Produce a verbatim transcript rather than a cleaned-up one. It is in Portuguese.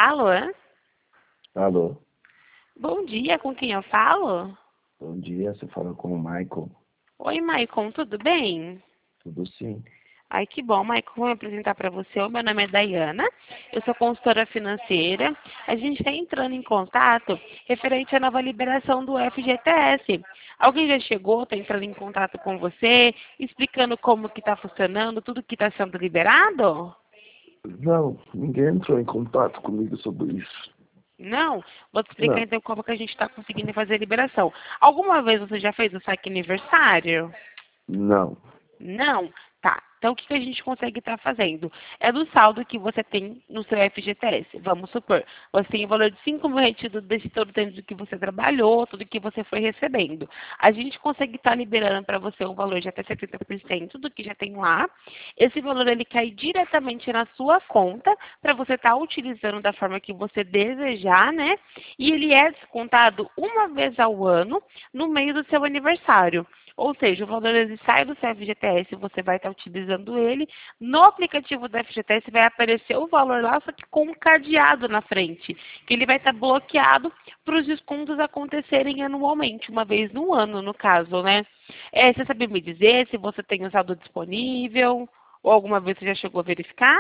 Alô? Alô, Bom dia, com quem eu falo? bom dia, você fala com o Michael. Oi, Maicon, tudo bem? Tudo sim? Ai, que bom, Maicon, vou me apresentar para você. O meu nome é Dayana, eu sou consultora financeira. A gente está entrando em contato referente à nova liberação do F G T S. Alguém já chegou, está entrando em contato com você, explicando como que está funcionando, tudo que está sendo liberado? Não, ninguém entrou em contato comigo sobre isso. Não? Vou te explicar Não, então como que a gente está conseguindo fazer a liberação. Alguma vez você já fez o saque aniversário? não. Não? Tá. Então, o que que a gente consegue estar fazendo? É do saldo que você tem no seu F G T S. Vamos supor, você tem o valor de cinco mil retido desse todo o tempo que você trabalhou, tudo que você foi recebendo. A gente consegue estar liberando para você um valor de até setenta por cento do que já tem lá. Esse valor, ele cai diretamente na sua conta, para você estar utilizando da forma que você desejar, né? E ele é descontado uma vez ao ano, no meio do seu aniversário. Ou seja, o valor ele sai do seu F G T S, você vai estar utilizando ele. No aplicativo do F G T S vai aparecer o valor lá, só que com um cadeado na frente, que ele vai estar bloqueado para os descontos acontecerem anualmente, uma vez no ano, no caso, né? É, você sabe me dizer se você tem o saldo disponível ou alguma vez você já chegou a verificar?